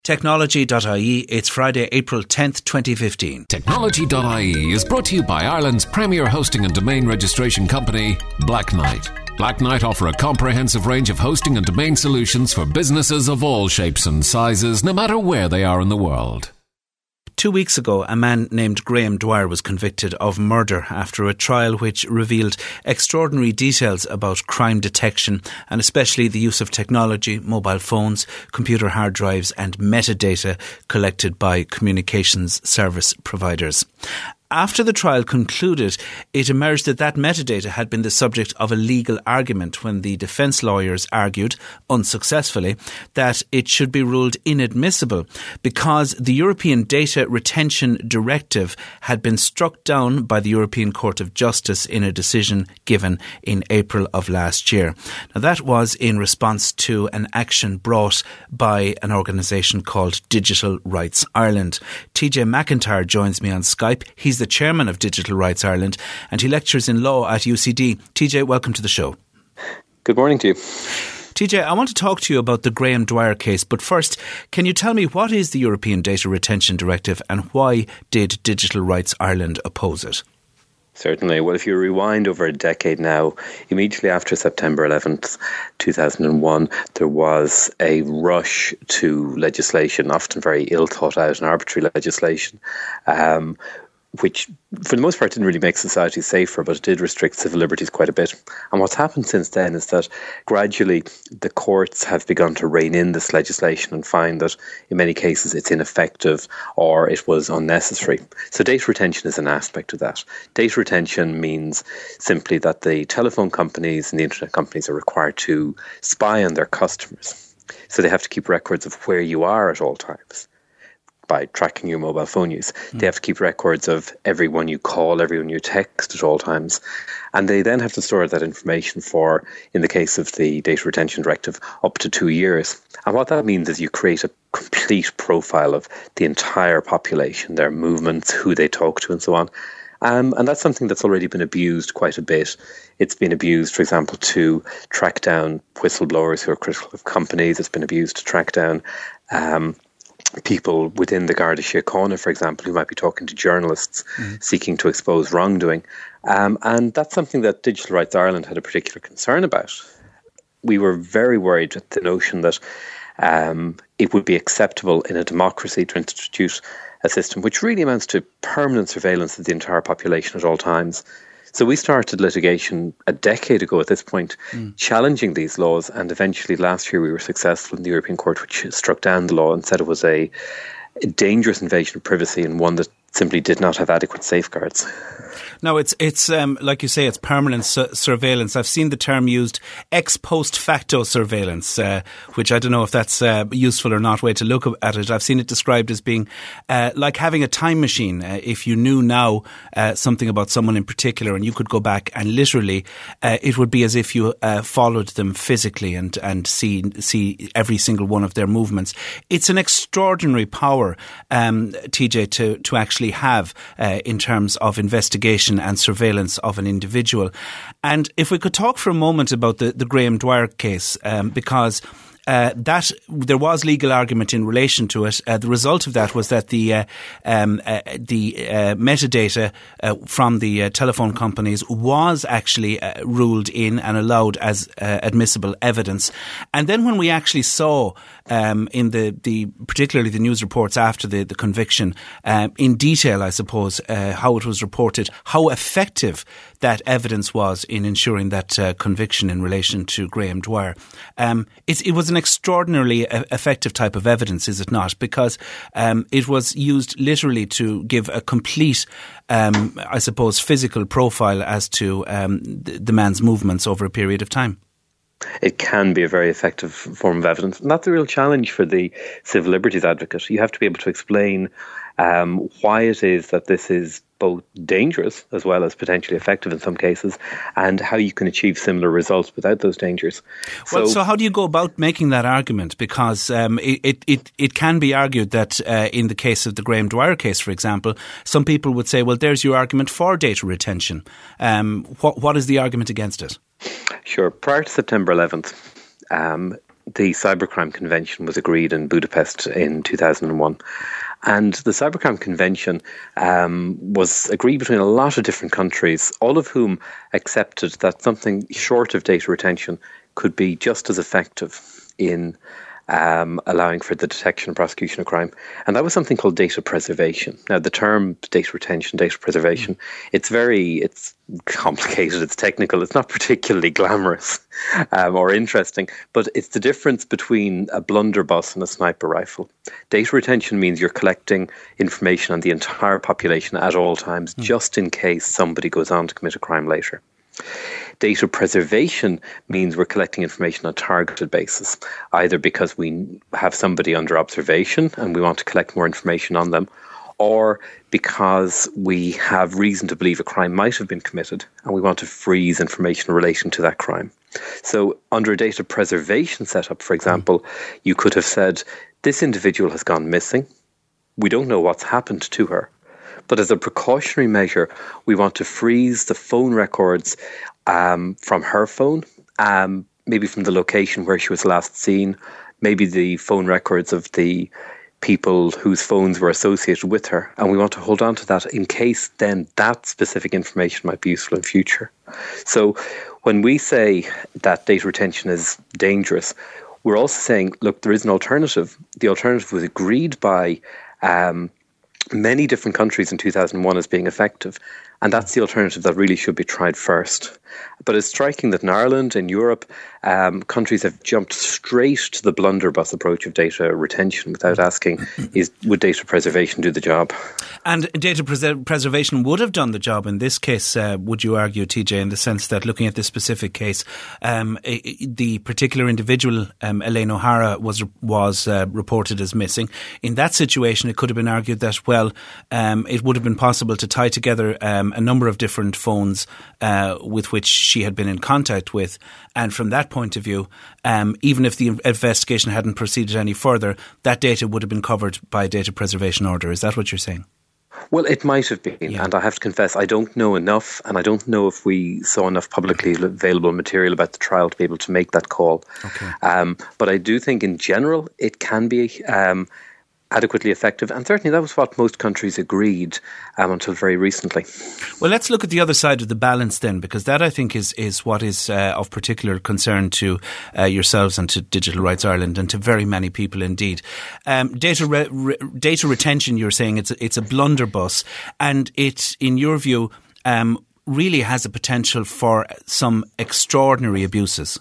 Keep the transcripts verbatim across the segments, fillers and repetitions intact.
Technology dot I E, it's Friday, April tenth, twenty fifteen. Technology dot I E is brought to you by Ireland's premier hosting and domain registration company, Black Knight. Black Knight offer a comprehensive range of hosting and domain solutions for businesses of all shapes and sizes, no matter where they are in the world. Two weeks ago, a man named Graham Dwyer was convicted of murder after a trial which revealed extraordinary details about crime detection and especially the use of technology, mobile phones, computer hard drives and metadata collected by communications service providers. After the trial concluded, it emerged that that metadata had been the subject of a legal argument when the defence lawyers argued, unsuccessfully, that it should be ruled inadmissible because the European Data Retention Directive had been struck down by the European Court of Justice in a decision given in April of last year. Now, that was in response to an action brought by an organisation called Digital Rights Ireland. T J McIntyre joins me on Skype. He's the chairman of Digital Rights Ireland and he lectures in law at U C D. T J, welcome to the show. Good morning to you. T J, I want to talk to you about the Graham Dwyer case, but first, can you tell me what is the European Data Retention Directive and why did Digital Rights Ireland oppose it? Certainly. Well, if you rewind over a decade now, immediately after September eleventh, two thousand one, there was a rush to legislation, often very ill thought out and arbitrary legislation, um, which for the most part didn't really make society safer, but it did restrict civil liberties quite a bit. And what's happened since then is that gradually the courts have begun to rein in this legislation and find that in many cases it's ineffective or it was unnecessary. So data retention is an aspect of that. Data retention means simply that the telephone companies and the internet companies are required to spy on their customers. So they have to keep records of where you are at all times. By tracking your mobile phone use. Mm. They have to keep records of everyone you call, everyone you text at all times. And they then have to store that information for, in the case of the Data Retention Directive, up to two years. And what that means is you create a complete profile of the entire population, their movements, who they talk to and so on. Um, and that's something that's already been abused quite a bit. It's been abused, for example, to track down whistleblowers who are critical of companies. It's been abused to track down um people within the Garda Síochána, for example, who might be talking to journalists mm-hmm. seeking to expose wrongdoing. Um, and that's something that Digital Rights Ireland had a particular concern about. We were very worried at the notion that um, it would be acceptable in a democracy to institute a system which really amounts to permanent surveillance of the entire population at all times. So we started litigation a decade ago at this point, mm. challenging these laws, and eventually last year we were successful in the European Court, which struck down the law and said it was a, a dangerous invasion of privacy and one that simply did not have adequate safeguards. No, it's, it's um, like you say, it's permanent su- surveillance. I've seen the term used, ex post facto surveillance, uh, which I don't know if that's a uh, useful or not way to look at it. I've seen it described as being uh, like having a time machine. Uh, if you knew now uh, something about someone in particular and you could go back and literally, uh, it would be as if you uh, followed them physically and, and see see every single one of their movements. It's an extraordinary power, um, T J, to, to actually have uh, in terms of investigation and surveillance of an individual. And if we could talk for a moment about the, the Graham Dwyer case, um, because Uh, that there was legal argument in relation to it. Uh, the result of that was that the uh, um, uh, the uh, metadata uh, from the uh, telephone companies was actually uh, ruled in and allowed as uh, admissible evidence. And then when we actually saw um, in the, the particularly the news reports after the, the conviction um, in detail, I suppose, uh, how it was reported, how effective that evidence was in ensuring that uh, conviction in relation to Graham Dwyer. Um, it, it was an extraordinarily effective type of evidence, is it not? Because um, it was used literally to give a complete, um, I suppose, physical profile as to um, the, the man's movements over a period of time. It can be a very effective form of evidence. And that's a real challenge for the civil liberties advocate. You have to be able to explain um, why it is that this is both dangerous as well as potentially effective in some cases, and how you can achieve similar results without those dangers. Well, so, so how do you go about making that argument? Because um, it, it, it can be argued that uh, in the case of the Graham Dwyer case, for example, some people would say, well, there's your argument for data retention. Um, what, what is the argument against it? Sure. Prior to September eleventh, um, the Cybercrime Convention was agreed in Budapest in two thousand one. And the Cybercrime Convention um, was agreed between a lot of different countries, all of whom accepted that something short of data retention could be just as effective in um, allowing for the detection and prosecution of crime. And that was something called data preservation. Now, the term data retention, data preservation, it's very, it's complicated, it's technical, it's not particularly glamorous um, or interesting, but it's the difference between a blunderbuss and a sniper rifle. Data retention means you're collecting information on the entire population at all times, mm. just in case somebody goes on to commit a crime later. Data preservation means we're collecting information on a targeted basis, either because we have somebody under observation and we want to collect more information on them, or because we have reason to believe a crime might have been committed and we want to freeze information in relation to that crime. So under a data preservation setup, for example, you could have said, this individual has gone missing. We don't know what's happened to her. But as a precautionary measure, we want to freeze the phone records um, from her phone, um, maybe from the location where she was last seen, maybe the phone records of the people whose phones were associated with her. And we want to hold on to that in case then that specific information might be useful in future. So when we say that data retention is dangerous, we're also saying, look, there is an alternative. The alternative was agreed by um, many different countries in two thousand one as being effective. And that's the alternative that really should be tried first. But it's striking that in Ireland, in Europe, um, countries have jumped straight to the blunderbuss approach of data retention without asking, is would data preservation do the job? And data pres- preservation would have done the job in this case, uh, would you argue, T J, in the sense that looking at this specific case, um, the particular individual, um, Elaine O'Hara, was was uh, reported as missing. In that situation, it could have been argued that, well, um, it would have been possible to tie together um, a number of different phones uh, with which she had been in contact with. And from that point of view, um, even if the investigation hadn't proceeded any further, that data would have been covered by a data preservation order. Is that what you're saying? Well, it might have been, yeah. and I have to confess, I don't know enough, and I don't know if we saw enough publicly available material about the trial to be able to make that call. Okay. Um, but I do think in general it can be um, adequately effective, and certainly that was what most countries agreed um, until very recently. Well, let's look at the other side of the balance then, because that I think is, is what is uh, of particular concern to uh, yourselves and to Digital Rights Ireland and to very many people indeed. Um, data re- re- data retention, you're saying it's a, it's a blunderbuss, and it, in your view, um, really has a potential for some extraordinary abuses.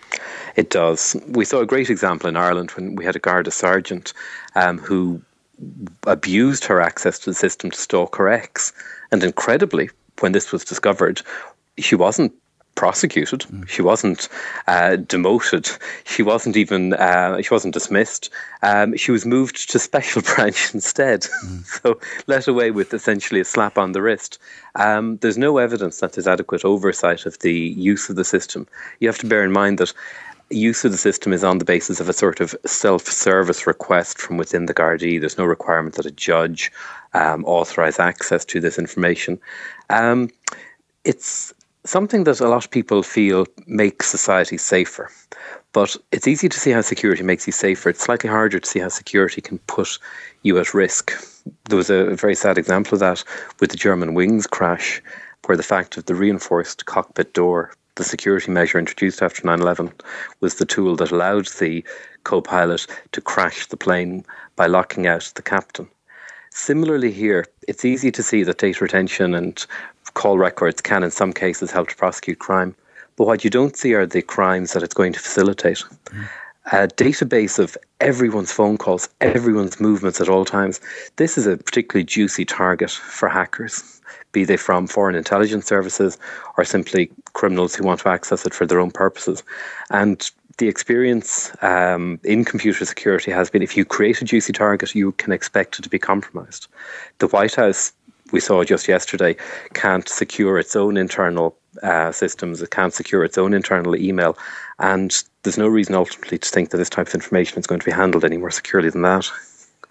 It does. We saw a great example in Ireland when we had a Garda sergeant um, who abused her access to the system to stalk her ex. And incredibly, when this was discovered, she wasn't prosecuted. Mm. She wasn't uh, demoted. She wasn't even, uh, she wasn't dismissed. Um, she was moved to special branch instead. Mm. So let away with essentially a slap on the wrist. Um, there's no evidence that there's adequate oversight of the use of the system. You have to bear in mind that use of the system is on the basis of a sort of self-service request from within the Gardaí. There's no requirement that a judge um, authorise access to this information. Um, it's something that a lot of people feel makes society safer. But it's easy to see how security makes you safer. It's slightly harder to see how security can put you at risk. There was a very sad example of that with the German Wings crash, where the fact of the reinforced cockpit door, the security measure introduced after nine eleven, was the tool that allowed the co-pilot to crash the plane by locking out the captain. Similarly here, it's easy to see that data retention and call records can in some cases help to prosecute crime. But what you don't see are the crimes that it's going to facilitate. Mm. A database of everyone's phone calls, everyone's movements at all times. This is a particularly juicy target for hackers, be they from foreign intelligence services or simply criminals who want to access it for their own purposes. And the experience um, in computer security has been, if you create a juicy target, you can expect it to be compromised. The White House, we saw just yesterday, can't secure its own internal uh, systems. It can't secure its own internal email. And there's no reason ultimately to think that this type of information is going to be handled any more securely than that. So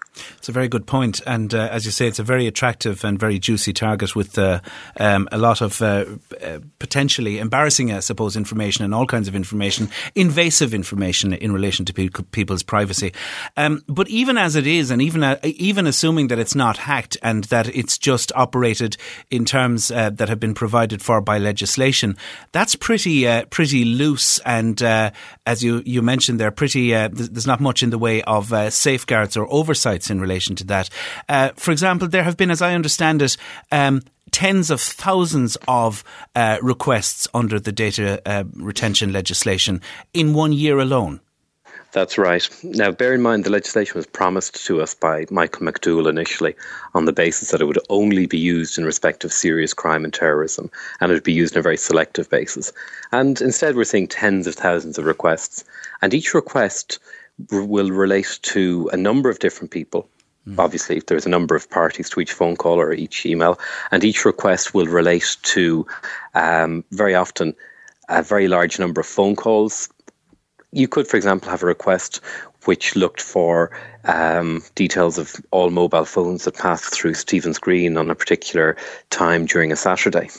It's a very good point. And uh, as you say, it's a very attractive and very juicy target with uh, um, a lot of uh, uh, potentially embarrassing, I suppose, information and all kinds of information, invasive information in relation to pe- people's privacy. Um, but even as it is, and even uh, even assuming that it's not hacked and that it's just operated in terms uh, that have been provided for by legislation, that's pretty uh, pretty loose. And uh, as you, you mentioned there, pretty uh, there's not much in the way of uh, safeguards or oversights in relation to that. Uh, for example, there have been, as I understand it, um, tens of thousands of uh, requests under the data uh, retention legislation in one year alone. That's right. Now, bear in mind, the legislation was promised to us by Michael McDowell initially on the basis that it would only be used in respect of serious crime and terrorism, and it would be used on a very selective basis. And instead, we're seeing tens of thousands of requests, and each request r- will relate to a number of different people. Mm. Obviously, there's a number of parties to each phone call or each email, and each request will relate to, um, very often, a very large number of phone calls. You could, for example, have a request which looked for um, details of all mobile phones that passed through Stephen's Green on a particular time during a Saturday.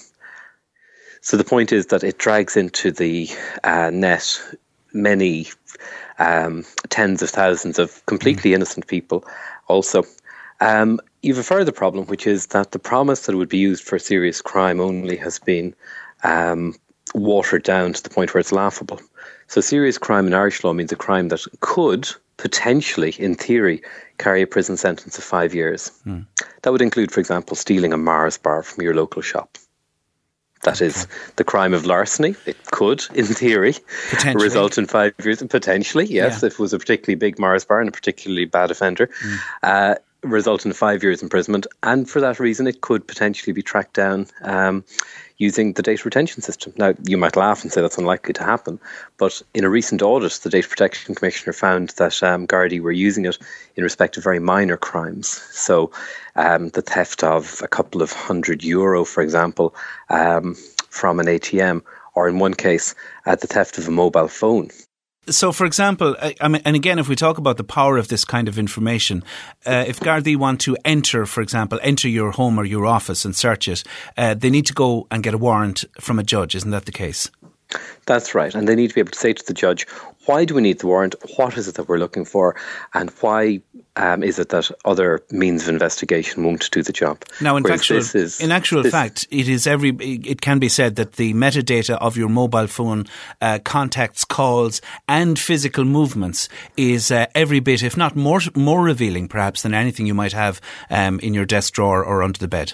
So the point is that it drags into the uh, net many um, tens of thousands of completely innocent people also. Um, you have a further problem, which is that the promise that it would be used for serious crime only has been um, watered down to the point where it's laughable. So serious crime in Irish law means a crime that could potentially, in theory, carry a prison sentence of five years. Mm. That would include, for example, stealing a Mars bar from your local shop. That okay. is the crime of larceny. It could, in theory, result in five years. Potentially, yes, yeah. if it was a particularly big Mars bar and a particularly bad offender. Mm. Uh, result in five years imprisonment. And for that reason, it could potentially be tracked down um, using the data retention system. Now, you might laugh and say that's unlikely to happen, but in a recent audit, the Data Protection Commissioner found that um, Gardaí were using it in respect of very minor crimes. So um, the theft of a couple of hundred euro, for example, um, from an A T M, or in one case, uh, the theft of a mobile phone. So, for example, I mean, and again, if we talk about the power of this kind of information, uh, if Gardaí want to enter, for example, enter your home or your office and search it, uh, they need to go and get a warrant from a judge. Isn't that the case? That's right. And they need to be able to say to the judge, why do we need the warrant? What is it that we're looking for? And why um, is it that other means of investigation won't do the job? Now, in, factual, is, in actual this, fact, it is every. It can be said that the metadata of your mobile phone, uh, contacts, calls, and physical movements is uh, every bit, if not more, more revealing, perhaps, than anything you might have um, in your desk drawer or under the bed.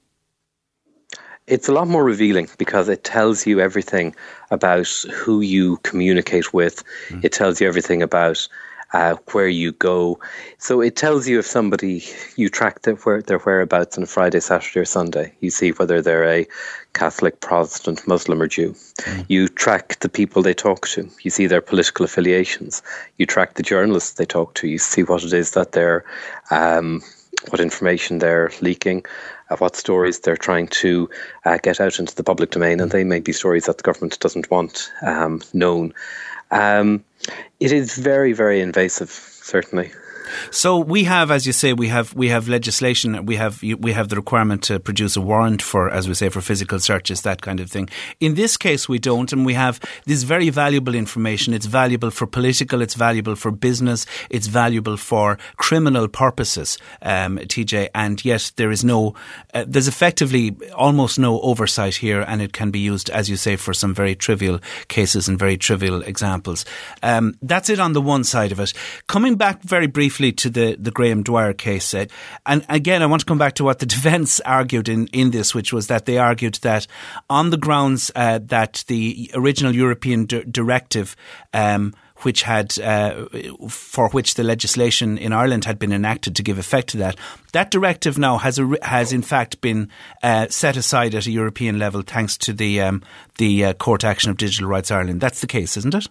It's a lot more revealing because it tells you everything about who you communicate with. Mm. It tells you everything about uh, where you go. So it tells you if somebody, you track their, where, their whereabouts on a Friday, Saturday or Sunday. You see whether they're a Catholic, Protestant, Muslim or Jew. Mm. You track the people they talk to. You see their political affiliations. You track the journalists they talk to. You see what it is that they're, um, what information they're leaking. Of what stories they're trying to uh, get out into the public domain, and they may be stories that the government doesn't want um, known. Um, it is very, very invasive, certainly. So we have, as you say, we have we have legislation. We have we have the requirement to produce a warrant for, as we say, for physical searches, that kind of thing. In this case, we don't, and we have this very valuable information. It's valuable for political. It's valuable for business. It's valuable for criminal purposes, um, T J. And yet there is no, uh, there's effectively almost no oversight here, and it can be used, as you say, for some very trivial cases and very trivial examples. Um, that's it on the one side of it. Coming back very briefly to the, the Graham Dwyer case. Uh, and again, I want to come back to what the defence argued in, in this, which was that they argued that on the grounds uh, that the original European d- directive um, which had, uh, for which the legislation in Ireland had been enacted to give effect to that, that directive now has a, has in fact been uh, set aside at a European level thanks to the um, the uh, court action of Digital Rights Ireland. That's the case, isn't it?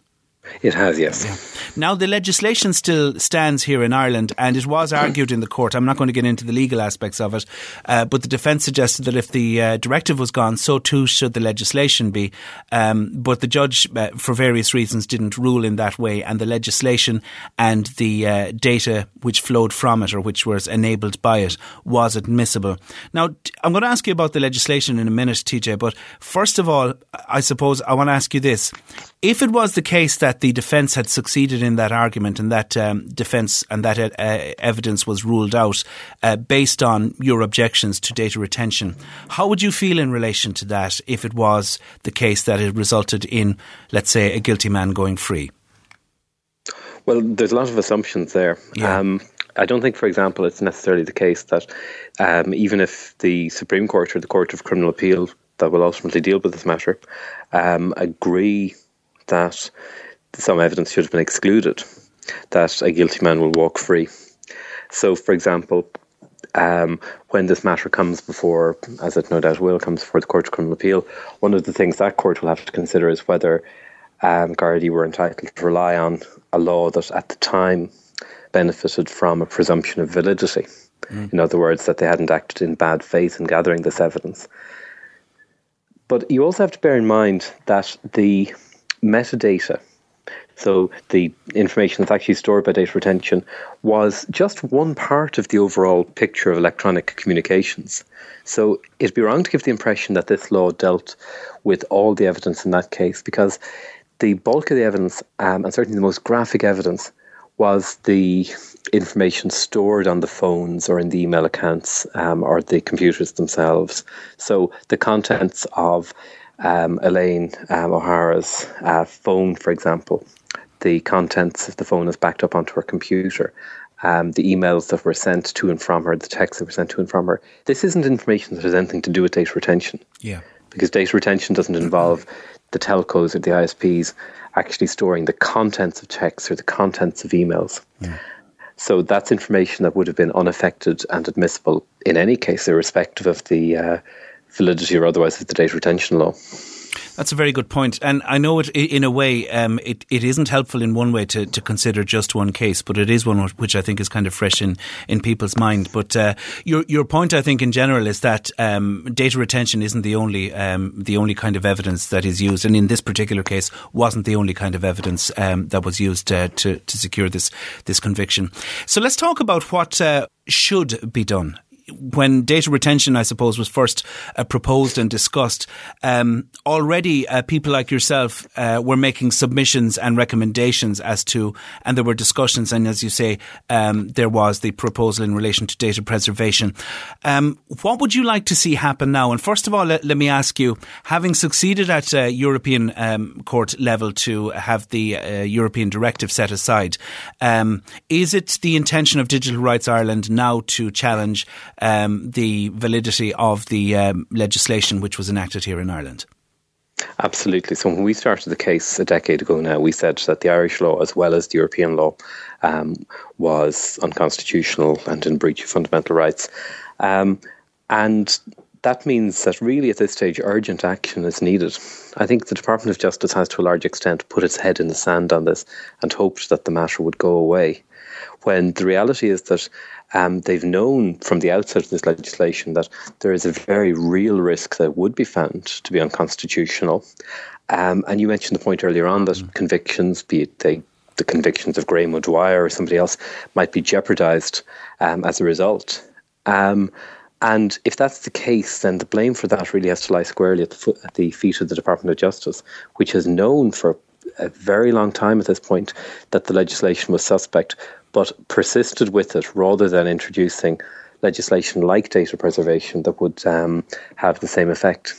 It has, yes. Yeah. Now, the legislation still stands here in Ireland, and it was argued in the court. I'm not going to get into the legal aspects of it, uh, but the defence suggested that if the uh, directive was gone, so too should the legislation be. Um, but the judge, uh, for various reasons, didn't rule in that way, and the legislation and the uh, data which flowed from it, or which was enabled by it, was admissible. Now, I'm going to ask you about the legislation in a minute, T J, but first of all, I suppose I want to ask you this. If it was the case that the defence had succeeded in that argument and that um, defence and that uh, evidence was ruled out uh, based on your objections to data retention, how would you feel in relation to that if it was the case that it resulted in, let's say, a guilty man going free? Well, there's a lot of assumptions there. Yeah. Um, I don't think, for example, it's necessarily the case that um, even if the Supreme Court or the Court of Criminal Appeal that will ultimately deal with this matter um, agree that some evidence should have been excluded, that a guilty man will walk free. So, for example, um, when this matter comes before, as it no doubt will, comes before the Court of Criminal Appeal, one of the things that court will have to consider is whether um, Gardaí were entitled to rely on a law that at the time benefited from a presumption of validity. Mm. In other words, that they hadn't acted in bad faith in gathering this evidence. But you also have to bear in mind that the metadata, so the information that's actually stored by data retention, was just one part of the overall picture of electronic communications. So it'd be wrong to give the impression that this law dealt with all the evidence in that case, because the bulk of the evidence, um, and certainly the most graphic evidence, was the information stored on the phones or in the email accounts um, or the computers themselves. So the contents of Um, Elaine um, O'Hara's uh, phone, for example, the contents of the phone is backed up onto her computer. Um, the emails that were sent to and from her, the texts that were sent to and from her. This isn't information that has anything to do with data retention. Yeah. Because data retention doesn't involve the telcos or the I S Ps actually storing the contents of texts or the contents of emails. Yeah. So that's information that would have been unaffected and admissible in any case, irrespective of the uh, validity or otherwise of the data retention law. That's a very good point. And I know it, in a way, um, it, it isn't helpful in one way to, to consider just one case, but it is one which I think is kind of fresh in, in people's mind. But uh, your your point, I think, in general is that um, data retention isn't the only um, the only kind of evidence that is used, and in this particular case wasn't the only kind of evidence um, that was used uh, to, to secure this, this conviction. So let's talk about what uh, should be done. When data retention, I suppose, was first uh, proposed and discussed, um, already uh, people like yourself uh, were making submissions and recommendations as to, and there were discussions, and as you say, um, there was the proposal in relation to data preservation. Um, what would you like to see happen now? And first of all, let, let me ask you, having succeeded at uh, European um, court level to have the uh, European directive set aside, um, is it the intention of Digital Rights Ireland now to challenge Um, the validity of the um, legislation which was enacted here in Ireland? Absolutely. So when we started the case a decade ago now, we said that the Irish law, as well as the European law, um, was unconstitutional and in breach of fundamental rights. Um, and that means that really at this stage urgent action is needed. I think the Department of Justice has to a large extent put its head in the sand on this and hoped that the matter would go away, when the reality is that um, they've known from the outset of this legislation that there is a very real risk that would be found to be unconstitutional. Um, and you mentioned the point earlier on that mm. convictions, be it they, the convictions of Graham O'Dwyer or somebody else, might be jeopardised um, as a result. Um, and if that's the case, then the blame for that really has to lie squarely at the, foot, at the feet of the Department of Justice, which has known for a very long time at this point that the legislation was suspect, but persisted with it rather than introducing legislation like data preservation that would um, have the same effect.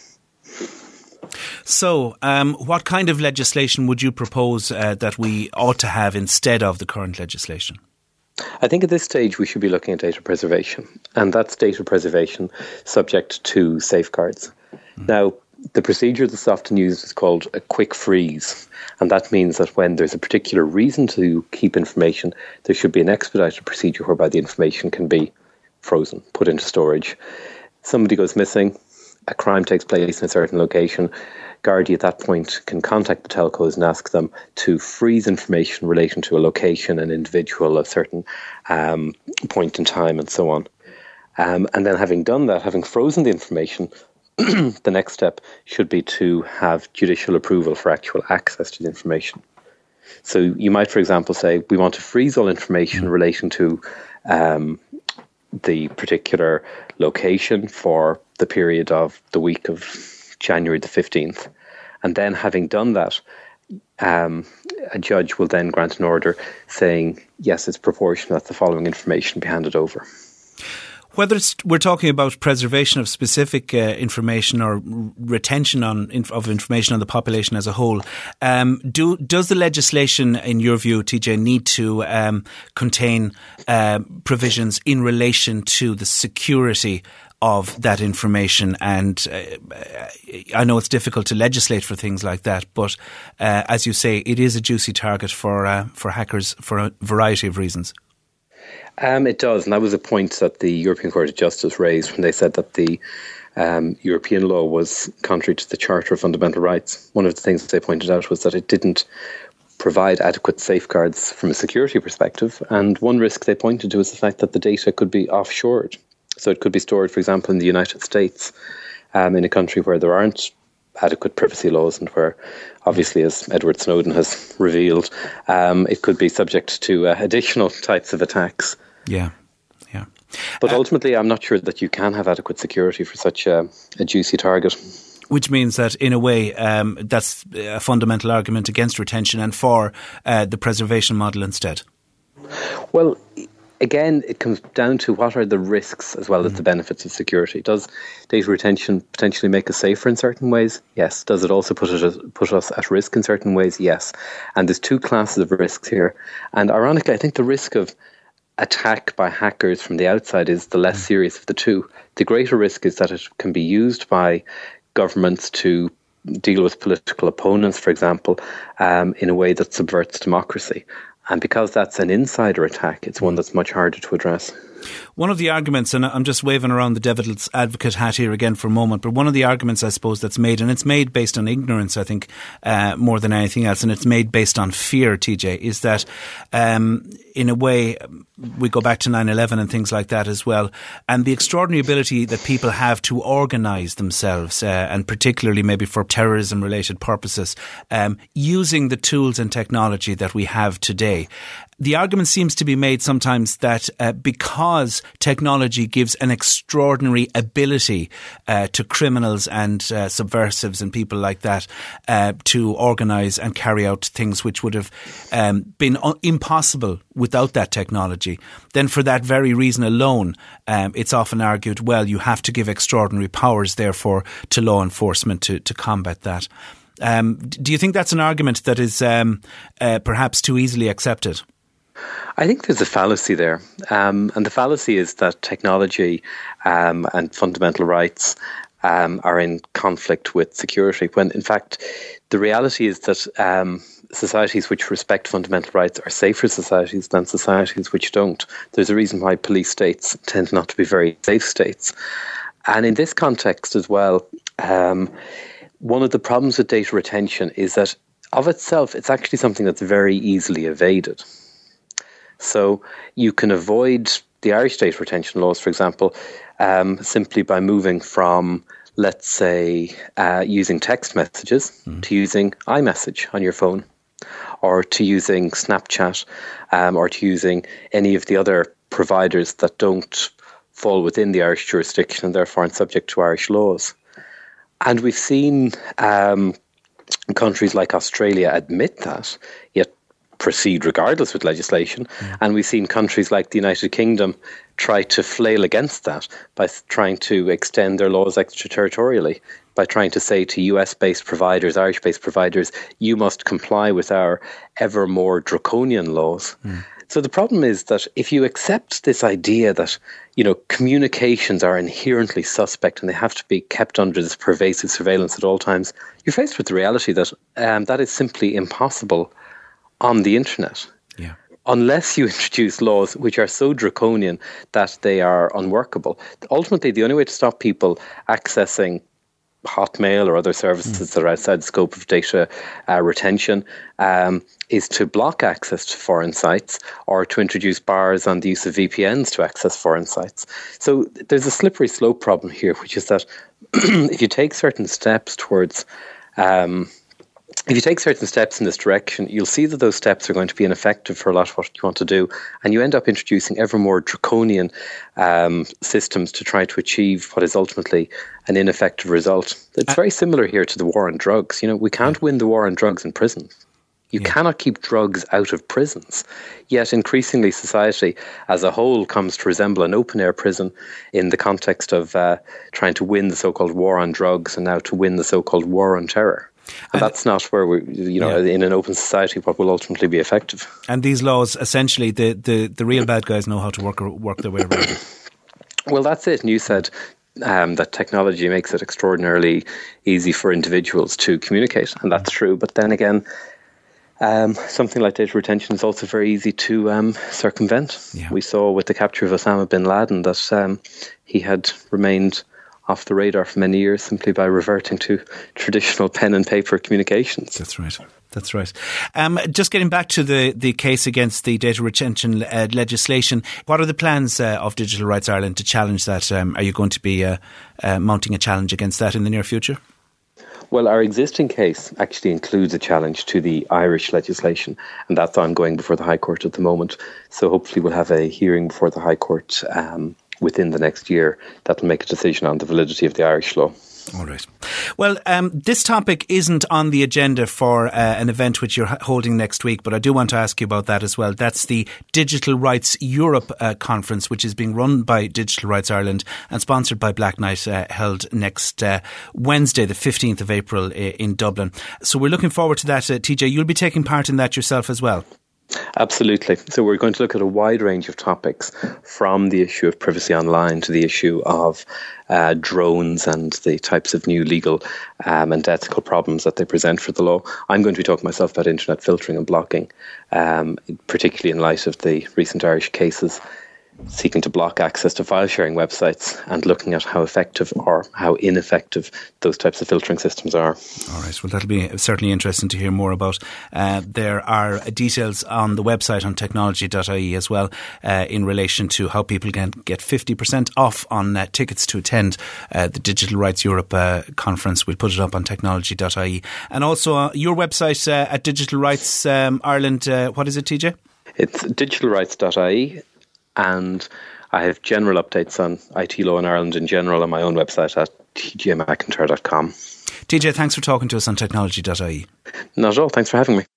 So, um, what kind of legislation would you propose uh, that we ought to have instead of the current legislation? I think at this stage we should be looking at data preservation, and that's data preservation subject to safeguards. Mm. Now, the procedure that's often used is called a quick freeze, and that means that when there's a particular reason to keep information, there should be an expedited procedure whereby the information can be frozen, put into storage. Somebody goes missing, a crime takes place in a certain location, Gardaí at that point can contact the telcos and ask them to freeze information relating to a location, an individual, a certain um, point in time, and so on. Um, and then having done that, having frozen the information, the next step should be to have judicial approval for actual access to the information. So you might, for example, say, we want to freeze all information relating to um, the particular location for the period of the week of January the fifteenth. And then having done that, um, a judge will then grant an order saying, yes, it's proportionate that the following information be handed over. Whether it's, we're talking about preservation of specific uh, information or retention on inf- of information on the population as a whole, um, do does the legislation, in your view, T J, need to um, contain uh, provisions in relation to the security of that information? And uh, I know it's difficult to legislate for things like that, but uh, as you say, it is a juicy target for uh, for hackers for a variety of reasons. Um, it does, and that was a point that the European Court of Justice raised when they said that the um, European law was contrary to the Charter of Fundamental Rights. One of the things that they pointed out was that it didn't provide adequate safeguards from a security perspective, and one risk they pointed to was the fact that the data could be offshored. So it could be stored, for example, in the United States, um, in a country where there aren't adequate privacy laws and where, obviously, as Edward Snowden has revealed, um, it could be subject to uh, additional types of attacks. Yeah, yeah. But uh, ultimately, I'm not sure that you can have adequate security for such a, a juicy target. Which means that, in a way, um, that's a fundamental argument against retention and for uh, the preservation model instead. Well, again, it comes down to what are the risks as well as the benefits of security. Does data retention potentially make us safer in certain ways? Yes. Does it also put it put us at risk in certain ways? Yes. And there's two classes of risks here. And ironically, I think the risk of attack by hackers from the outside is the less serious of the two. The greater risk is that it can be used by governments to deal with political opponents, for example, um, in a way that subverts democracy. And because that's an insider attack, it's one that's much harder to address. One of the arguments, and I'm just waving around the devil's advocate hat here again for a moment, but one of the arguments I suppose that's made, and it's made based on ignorance, I think, uh, more than anything else, and it's made based on fear, T J, is that um, in a way we go back to nine eleven and things like that as well, and the extraordinary ability that people have to organise themselves, uh, and particularly maybe for terrorism-related purposes, um, using the tools and technology that we have today. The argument seems to be made sometimes that uh, because technology gives an extraordinary ability uh, to criminals and uh, subversives and people like that uh, to organise and carry out things which would have um, been un- impossible without that technology, then for that very reason alone, um, it's often argued, well, you have to give extraordinary powers, therefore, to law enforcement to, to combat that. Um, do you think that's an argument that is um, uh, perhaps too easily accepted? I think there's a fallacy there. Um, and the fallacy is that technology um, and fundamental rights um, are in conflict with security, when in fact the reality is that um, societies which respect fundamental rights are safer societies than societies which don't. There's a reason why police states tend not to be very safe states. And in this context as well, um, one of the problems with data retention is that of itself, it's actually something that's very easily evaded. So you can avoid the Irish data retention laws, for example, um, simply by moving from, let's say, uh, using text messages mm. to using iMessage on your phone, or to using Snapchat, um, or to using any of the other providers that don't fall within the Irish jurisdiction and therefore aren't subject to Irish laws. And we've seen um, countries like Australia admit that, yet proceed regardless with legislation. Mm. And we've seen countries like the United Kingdom try to flail against that by trying to extend their laws extraterritorially, by trying to say to U S-based providers, Irish-based providers, you must comply with our ever more draconian laws. Mm. So the problem is that if you accept this idea that, you know, communications are inherently suspect and they have to be kept under this pervasive surveillance at all times, you're faced with the reality that um, that is simply impossible on the internet. Yeah. Unless you introduce laws which are so draconian that they are unworkable. Ultimately, the only way to stop people accessing Hotmail or other services mm. that are outside the scope of data uh, retention, um, is to block access to foreign sites or to introduce bars on the use of V P Ns to access foreign sites. So there's a slippery slope problem here, which is that if you take certain steps towards um, If you take certain steps in this direction, you'll see that those steps are going to be ineffective for a lot of what you want to do, and you end up introducing ever more draconian um, systems to try to achieve what is ultimately an ineffective result. It's uh, very similar here to the war on drugs. You know, we can't win the war on drugs in prisons. You yeah. cannot keep drugs out of prisons. Yet increasingly society as a whole comes to resemble an open-air prison in the context of uh, trying to win the so-called war on drugs and now to win the so-called war on terror. And, and that's not where we, you know, yeah. in an open society, what will ultimately be effective. And these laws, essentially, the, the, the real bad guys know how to work work their way around it. Well, that's it. And you said um, that technology makes it extraordinarily easy for individuals to communicate, and that's true. But then again, um, something like data retention is also very easy to um, circumvent. Yeah. We saw with the capture of Osama bin Laden that um, he had remained off the radar for many years simply by reverting to traditional pen and paper communications. That's right. That's right. Um, just getting back to the, the case against the data retention uh, legislation, what are the plans uh, of Digital Rights Ireland to challenge that? Um, are you going to be uh, uh, mounting a challenge against that in the near future? Well, our existing case actually includes a challenge to the Irish legislation, and that's ongoing before the High Court at the moment. So hopefully we'll have a hearing before the High Court um, within the next year that will make a decision on the validity of the Irish law. All right. Well, um, this topic isn't on the agenda for uh, an event which you're holding next week, but I do want to ask you about that as well. That's the Digital Rights Europe uh, conference, which is being run by Digital Rights Ireland and sponsored by Black Knight, uh, held next uh, Wednesday, the fifteenth of April in Dublin. So we're looking forward to that. Uh, T J, you'll be taking part in that yourself as well. Absolutely. So we're going to look at a wide range of topics, from the issue of privacy online to the issue of uh, drones and the types of new legal um, and ethical problems that they present for the law. I'm going to be talking myself about internet filtering and blocking, um, particularly in light of the recent Irish cases seeking to block access to file sharing websites and looking at how effective or how ineffective those types of filtering systems are. All right. Well, that'll be certainly interesting to hear more about. Uh, there are details on the website on technology dot I E as well uh, in relation to how people can get fifty percent off on uh, tickets to attend uh, the Digital Rights Europe uh, conference. We'll put it up on technology dot I E. And also uh, your website uh, at Digital Rights um, Ireland, uh, what is it, T J? It's digital rights dot I E. And I have general updates on I T law in Ireland in general on my own website at t j mcintyre dot com. T J, thanks for talking to us on technology dot I E. Not at all. Thanks for having me.